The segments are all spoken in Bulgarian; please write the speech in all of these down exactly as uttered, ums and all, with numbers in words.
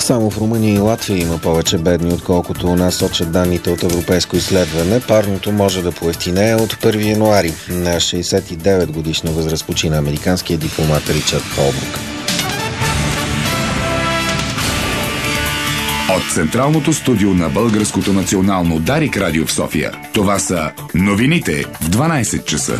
Само в Румъния и Латвия има повече бедни, отколкото у нас, сочат данните от европейско изследване. Парното може да поевтинее от първи януари. На шейсет и девет годишна възраст почина американският дипломат Ричард Холбрук. От Централното студио на Българското национално Дарик радио в София. Това са новините в дванайсет часа.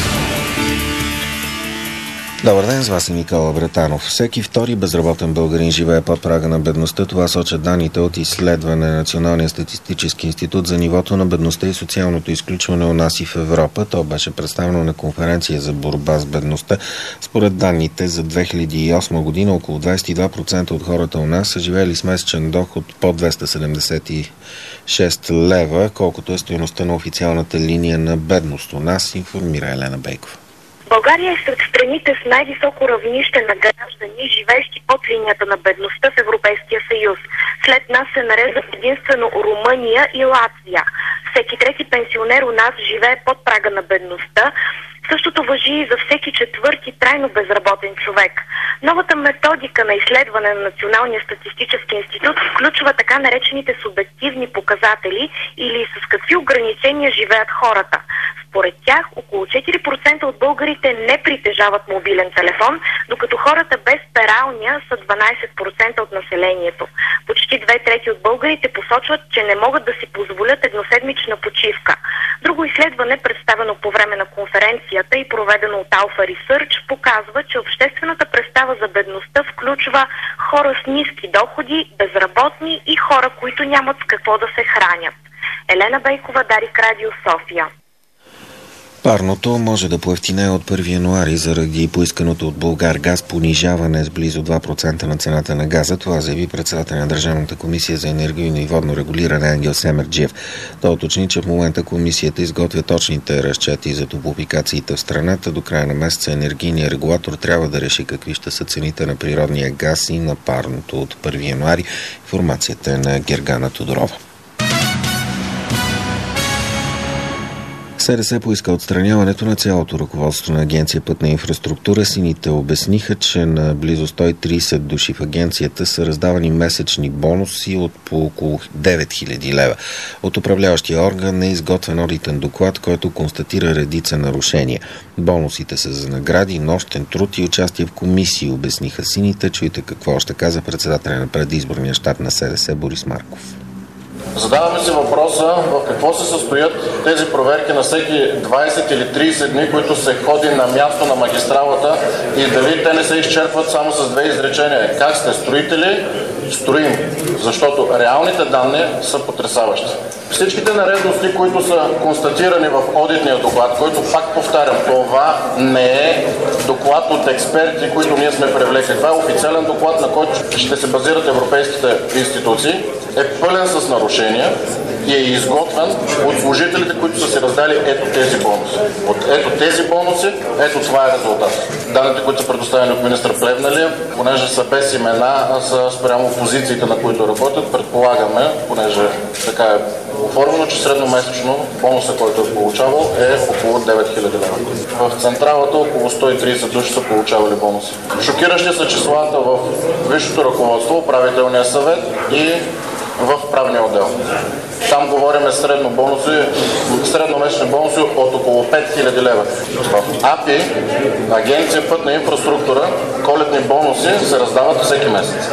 Добър ден, с вас е Никола Бретанов. Всеки втори безработен българин живее под прага на бедността. Това сочат данните от изследване на Националния статистически институт за нивото на бедността и социалното изключване у нас и в Европа. То беше представено на конференция за борба с бедността. Според данните за две хиляди и осма година около двайсет и два процента от хората у нас са живеели с месечен доход под двеста седемдесет и шест лева, колкото е стойността на официалната линия на бедност у нас, информира Елена Бейкова. България е сред страните с най-високо равнище на граждани, живеещи под линията на бедността в Европейския съюз. След нас се нареждат единствено Румъния и Латвия. Всеки трети пенсионер у нас живее под прага на бедността. Същото важи и за всеки четвърти трайно безработен човек. Новата методика на изследване на Националния статистически институт включва така наречените субективни показатели или с какви ограничения живеят хората. Според тях, около четири процента от българите не притежават мобилен телефон, докато хората без пералня са дванайсет процента от населението. Почти две трети от българите посочват, че не могат да си позволят едноседмична почивка. Друго изследване, представено по време на конференцията и проведено от Alpha Research, показва, че обществената представа за бедността включва хора с ниски доходи, безработни и хора, които нямат с какво да се хранят. Елена Бейкова, Дарик радио, София. Парното може да поевтинее от първи януари заради поисканото от Булгаргаз понижаване с близо два процента на цената на газа. Това заяви председателя на Държавната комисия за енергийно и водно регулиране Ангел Семерджиев. Той уточни, че в момента комисията изготвя точните разчети за топлофикациите в страната. До края на месеца енергийният регулатор трябва да реши какви ще са цените на природния газ и на парното от първи януари. Информацията е на Гергана Тодорова. СДС поиска отстраняването на цялото ръководство на Агенция Пътна инфраструктура. Сините обясниха, че на близо сто и трийсет души в агенцията са раздавани месечни бонуси от по около девет хиляди лева. От управляващия орган е изготвен одитен доклад, който констатира редица нарушения. Бонусите са за награди, нощен труд и участие в комисии, обясниха сините. Чуйте какво още каза председателя на предизборния щаб на СДС Борис Марков. Задаваме си въпроса в какво се състоят тези проверки на всеки двайсет или трийсет дни, които се ходи на място на магистралата и дали те не се изчерпват само с две изречения. Как сте строители? Строим. Защото реалните данни са потресаващи. Всичките нередности, които са констатирани в одитния доклад, който пак повтарям, това не е доклад от експерти, които ние сме привлекли. Това е официален доклад, на който ще се базират европейските институции. Е пълен с нарушения и е изготвен от служителите, които са си раздали ето тези бонуси. От ето тези бонуси, ето това е резултат. Данните, които са предоставени от министър Плевнелиев, понеже са без имена, а са спрямо позициите, на които работят, предполагаме, понеже така е оформено, че средномесечно бонуса, който е получавал, е около девет хиляди лева. В централата около сто и трийсет души са получавали бонуси. Шокиращи са числата в висшето ръководство, управителния съвет и в правния отдел. Там говорим средно бонуси, средномесечни бонуси от около пет хиляди лева. В АПИ, Агенция Пътна инфраструктура, коледни бонуси се раздават всеки месец.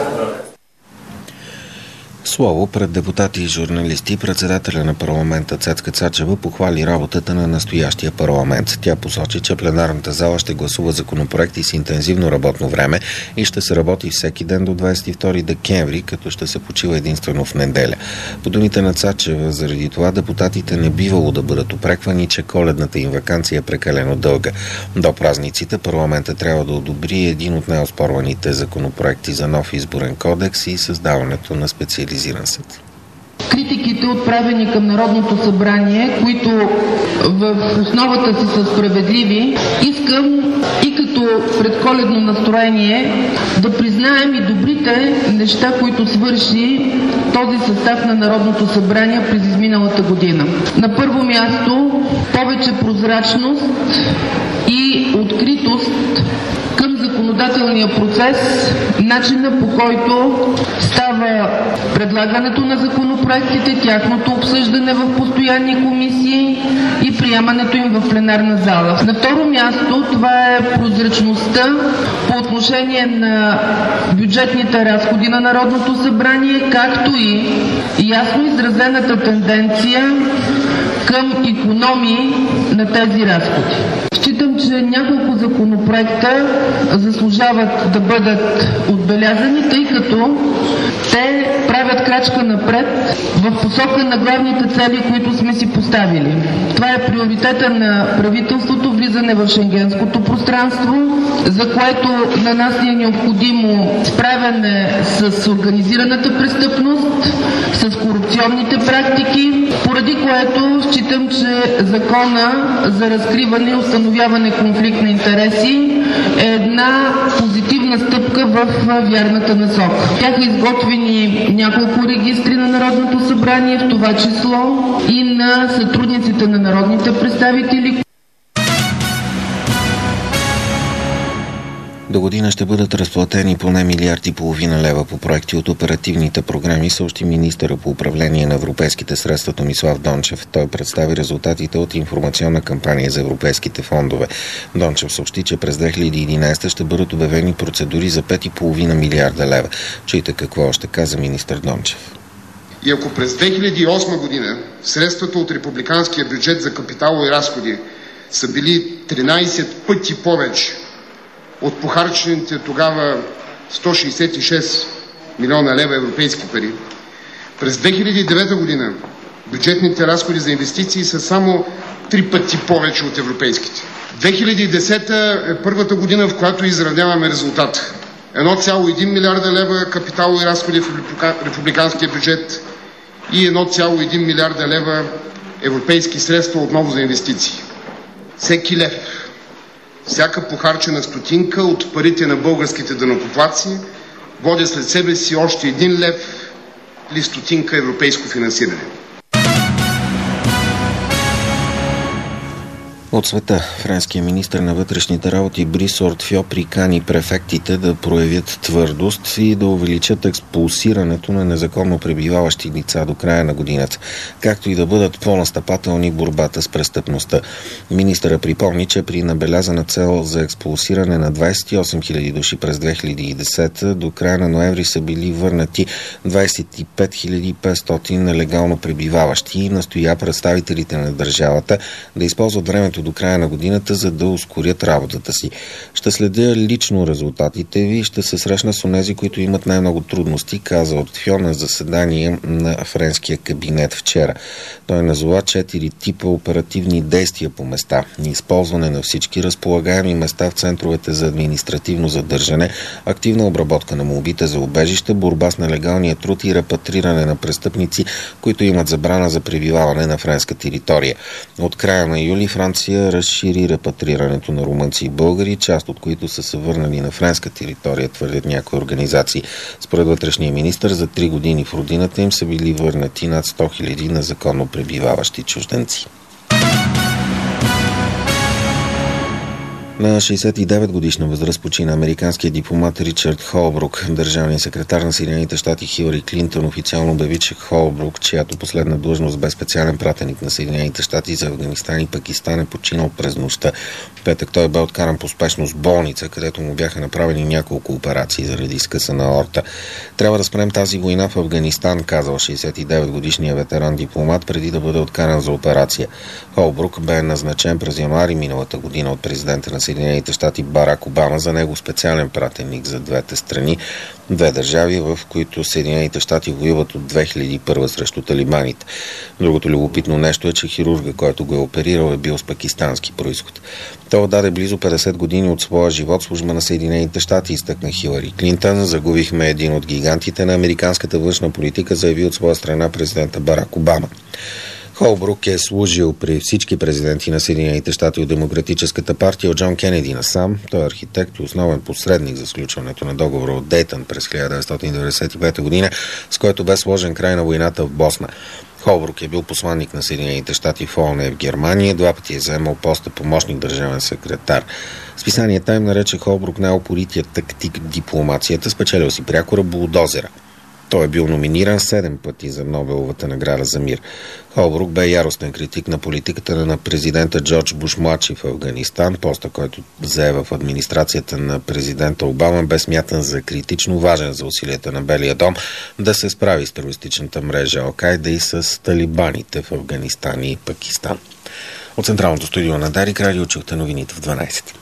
Слово пред депутати и журналисти председателя на парламента Цецка Цачева похвали работата на настоящия парламент. Тя посочи, че пленарната зала ще гласува законопроекти с интензивно работно време и ще се работи всеки ден до двайсет и втори декември, като ще се почива единствено в неделя. По думите на Цачева, заради това депутатите не бивало да бъдат упреквани, че коледната им ваканция е прекалено дълга. До празниците парламента трябва да одобри един от най-оспорваните законопроекти за нов изборен кодекс и създаването на специализиран съд. Критиките, отправени към Народното събрание, които в основата си са справедливи, искам и като предколедно настроение да признаем и добрите неща, които свърши този състав на Народното събрание през изминалата година. На първо място, повече прозрачност и откритост към законодателството законодателния процес, начина по който става предлагането на законопроектите, тяхното обсъждане в постоянни комисии и приемането им в пленарна зала. На второ място, това е прозрачността по отношение на бюджетните разходи на Народното събрание, както и ясно изразената тенденция към икономии на тези разходи. Считам, че няколко законопроекта заслужават да бъдат отбелязани, тъй като те правят крачка напред в посока на главните цели, които сме си поставили. Това е приоритета на правителството, влизане в шенгенското пространство, за което на нас ни е необходимо справяне с организираната престъпност, с корупционните практики, поради което считам, че закона за разкриване и установяване конфликт на интереси е една позитивна стъпка в вярната насока. Бяха изготвени няколко регистри на Народното събрание, в това число и на сътрудниците на народните представители. До година ще бъдат разплатени поне милиард и половина лева по проекти от оперативните програми, съобщи министъра по управление на европейските средства Томислав Дончев. Той представи резултатите от информационна кампания за европейските фондове. Дончев съобщи, че през две хиляди и единадесета ще бъдат обявени процедури за пет и половина милиарда лева. Чуйте какво още каза министър Дончев. И ако през две хиляди и осма година средствата от републиканския бюджет за капиталови разходи са били тринадесет пъти повече от похарчените тогава сто шейсет и шест милиона лева европейски пари, през две хиляди и девета година бюджетните разходи за инвестиции са само три пъти повече от европейските. две хиляди и десета е първата година, в която изравняваме резултата. едно цяло и един милиарда лева капиталови разходи в републиканския бюджет и едно цяло и един милиарда лева европейски средства отново за инвестиции. Всеки лев, всяка похарчена стотинка от парите на българските данъкоплатци води след себе си още един лев или стотинка европейско финансиране. От света, френският министър на вътрешните работи Брис Ортфьо прикани префектите да проявят твърдост и да увеличат експулсирането на незаконно пребиваващи лица до края на годината, както и да бъдат по-настъпателни в борбата с престъпността. Министъра припомни, че при набелязана цел за експулсиране на двадесет и осем хиляди души през две хиляди и десета, до края на ноември са били върнати двадесет и пет хиляди и петстотин нелегално пребиваващи и настоя представителите на държавата да използват времето до края на годината, за да ускорят работата си. Ще следя лично резултатите ви и ще се срещна с онези, които имат най-много трудности, каза Ортфьо на заседание на френския кабинет вчера. Той назова четири типа оперативни действия по места. Използване на всички разполагаеми места в центровете за административно задържане, активна обработка на молбите за убежище, борба с нелегалния труд и репатриране на престъпници, които имат забрана за пребиваване на френска територия. От края на юли Франция разшири репатрирането на румънци и българи, част от които са се върнали на френска територия, твърдят някои организации. Според вътрешния министър, за три години в родината им са били върнати над сто хиляди незаконно пребиваващи чужденци. На шейсет и девет годишна възраст почина американският дипломат Ричард Холбрук. Държавният секретар на Съединените щати Хилари Клинтън официално обяви, че Холбрук, чиято последна длъжност бе специален пратеник на Съединените щати за Афганистан и Пакистан, е починал през нощта. В петък той бе откаран по спешност в болница, където му бяха направени няколко операции заради скъсана аорта. Трябва да спрем тази война в Афганистан, казал шейсет и девет годишният ветеран дипломат, преди да бъде откаран за операция. Холбрук бе назначен през януари миналата година от президента на Съединените щати Барак Обама за него специален пратеник за двете страни, две държави, в които Съединените щати воюват от две хиляди и първа срещу талибаните. Другото любопитно нещо е, че хирурга, който го е оперирал, е бил с пакистански произход. Той отдаде близо петдесет години от своя живот в служба на Съединените щати, изтъкна Хилари Клинтън. Загубихме един от гигантите на американската външна политика, заяви от своя страна президента Барак Обама. Холбрук е служил при всички президенти на Съединените щати от Демократическата партия от Джон Кенеди насам. Той е архитект и основен посредник за сключването на договора от Дейтън през хиляда деветстотин деветдесет и пета година, с който бе сложен край на войната в Босна. Холбрук е бил посланник на Съединените щати в ООН в Германия, два пъти е заемал поста помощник държавен секретар. Списание Тайм нарече Холбрук най-опорития тактик в дипломацията, спечелил си прякора булдозера. Той е бил номиниран седем пъти за Нобеловата награда за мир. Холбрук бе яростен критик на политиката на президента Джордж Буш младши в Афганистан. Поста, който зае в администрацията на президента Обама, бе смятан за критично важен за усилията на Белия дом да се справи с терористичната мрежа Ал-Кайда и с талибаните в Афганистан и Пакистан. От Централното студио на Дарик радио чухте новините в дванайсет.